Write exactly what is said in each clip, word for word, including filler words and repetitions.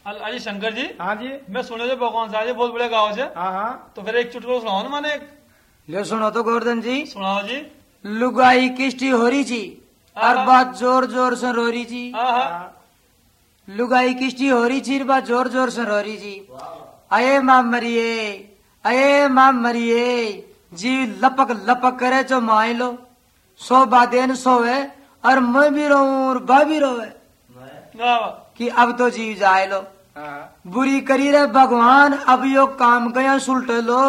अल- अली शंकर जी। हाँ जी। मैं सुने थे भगवान साहब जी बहुत बड़े गाँव से। हाँ हाँ। तो फिर एक चुटकुला सुनाओ ना माने। ले सुनो तो गोवर्धन जी। सुनाओ जी। लुगाई किस्टी हो रही जी और आहा। बात जोर जोर से रो रही जी। आहा। लुगाई किस्टी हो रही जी बात जोर जोर से रो रही जी। अये माँ मरिए, अये माँ मरिए, जी लपक लपक करे जो माई लो, सो बादेन सोवे और मैं भी रोऊं और बा भी रोवे वाह। कि अब तो जी जाए लो। हाँ। बुरी करी रे भगवान, अब यो काम कया सुलटे लो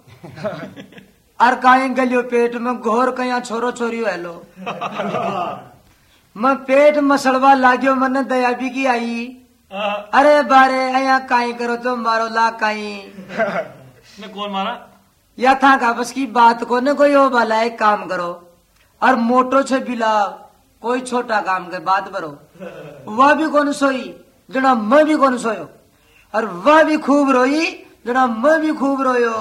और काई गलियो पेट में घोर कया छोरो छोरियो है लो। मैं पेट मसलवा लाग्यो मन दया भी की आई। आहा। अरे बारे अया काई करो तो मारो ला काई। मैं कौन मारा? या था का बस की बात को न कोई हो भला एक काम करो और मोटो छे बिला कोई छोटा काम के बात करो। वह भी कौन सोई जना मैं भी कौन सोयो और वह भी खूब रोई जना मैं भी खूब रोयो।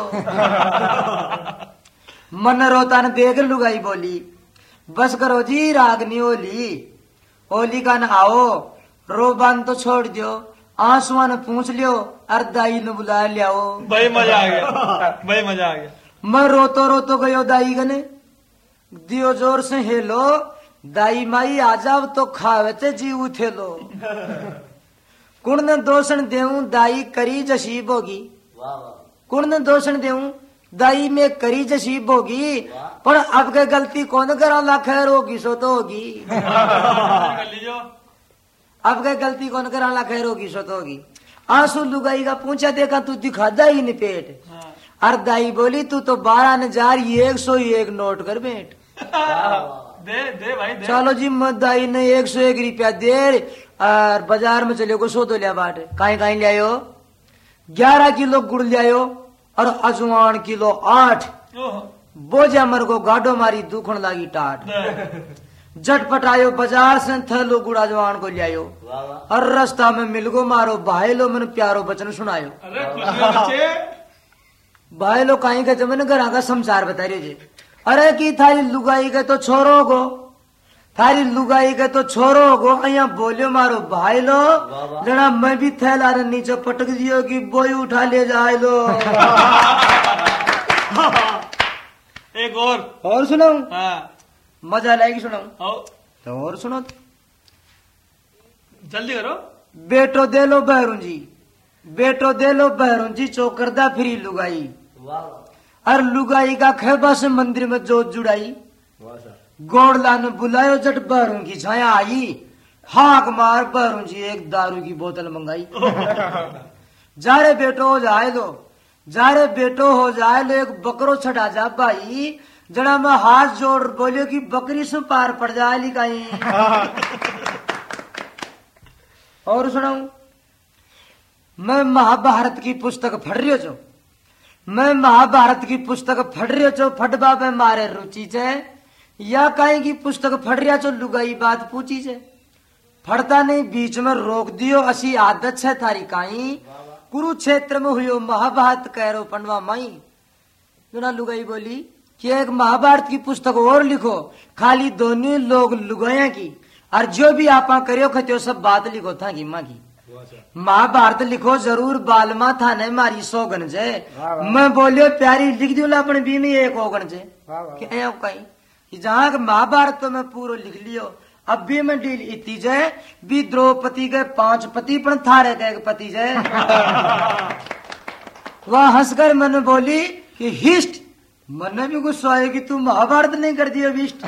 मन रोता न देख लुगाई बोली बस करो जी रागनी ओली। ओली का न आओ रोबान तो छोड़ दियो, आंसुआ ने पूछ लियो और दाई ने बुला लियाओ। भाई मजा आ गया। भाई मजा आ गया। मैं रोतो रोतो गयो दाई गने दियो जोर से हेलो, दाई माई आ जाओ तो खावे ते जी उठे लो। कुण ने दोषण देऊं दाई करी जशीब होगी, कुण ने दोषण देऊं दाई में करी जशीब होगी, पर अब के गलती कौन करा ला खैर होगी सो तो होगी। कर लीजिए। अब के गलती कौन करा ला खैर होगी सो तो होगी। आंसू लुगाई का पूछा देखा तू दिखा दाई ने पेट। हाँ। और दाई बोली तू तो बारह ने जार एक सौ एक नोट कर बेट। दे दे भाई दे। चलो जी मत दाई ने एक सौ एक रुपया दे और बाजार में चले को सौ तो लिया बाट कहीं कहीं ले आयो। ग्यारह किलो गुड़ ले आयो और अजवान किलो आठ। ओह। बोझा मर को गाडो मारी दुखन लागी टाट। झटपट आयो बाजार से थैलो गुड़ अजवान को ले आयो और रास्ता में मिलगो मारो भाई लो मन प्यारो बचन सुनायो। अरे खुशी हो बच्चे। भाई लोग कहीं के जमन घर का संसार बता रहे जी। अरे की थारी लुगाई के तो छोरो गो, थारी लुगाई के तो छोरो गो अया बोलियो मारो भाई लो जना मैं भी थैला रे नीचे पटक दियो कि बोई उठा ले जाए लो। एक और। और सुनाऊं? हाँ। मजा लाएगी सुनाऊं? आओ तो और सुनो। जल्दी करो। बेटो दे लो बहरू जी, बेटो दे लो बहरू जी चौकरदा फिरी लुगाई और लुगाई का खेबा से मंदिर में जोत जुड़ाई। गोड़ला ने बुलायो जट बहरू की छाया आई, हाक मार बहरू जी एक दारू की बोतल मंगाई। जा रे बेटो हो जाए लो, जा रे बेटो हो जाए लो एक बकरो छड़ा जा भाई, जड़ा मैं हाथ जोड़ बोलियो कि बकरी से पार पड़ जाए लिकाई। और सुनाऊं? मैं महाभारत की पुस्तक पढ़ रही छो, मैं महाभारत की पुस्तक पढ़ रही छो फटबा पे मारे रुचि छे या कहीं की पुस्तक पढ़ रिया छो लुगाई बात पूछी छे। फड़ता नहीं बीच में रोक दियो असी आदत छे थारी काई, कुरुक्षेत्र में हुयो महाभारत कह रो पंडवा माई। ना लुगाई बोली कि एक महाभारत की पुस्तक और लिखो, खाली दोनों लोग लुगाया की और जो भी आपा करियो खत्यो सब बात लिखो था की माँ की। महाभारत लिखो जरूर बालमा था ने मारी सौगन जे। मैं बोलियो प्यारी लिख दियो अपने बी में एक ओगन जे कि जहाँ महाभारत तो मैं पूरा लिख लियो। अब भी मैं डील इतनी जे भी द्रौपदी के पांच पति पण थारे के एक पति जे। वह हंसकर मैंने बोली कि हिस्ट, मैंने भी गुस्सा आया कि तू महाभारत नहीं कर दिया विष्ट।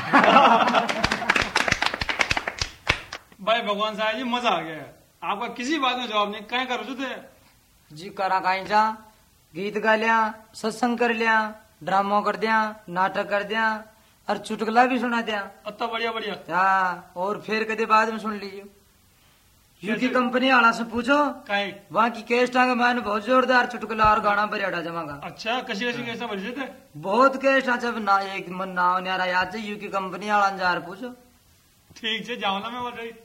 भाई भगवान साहब जी मजा आ गया। आपका किसी बात में जवाब नहीं, कहीं कर रहे थे जी करा कहीं जा गीत गा लिया, सत्संग कर लिया, ड्रामा कर दिया, नाटक कर दिया और चुटकुला भी सुना दिया। अत्ता बढ़िया बढ़िया। हाँ और फिर कदे बाद में सुन लीजिए। यूकी कंपनी वाला से पूछो कहीं वहाँ की केस्ट आगे मैंने बहुत जोरदार चुटकुला और गाना बरियाडा जमागा। अच्छा कशी कशी कैसा बजे थे? बहुत केस्ट जब ना एक मन नाव न्यारा याद से यूकी कंपनी वाला जार पूछो। ठीक है जाओ ना मैं बोल रही।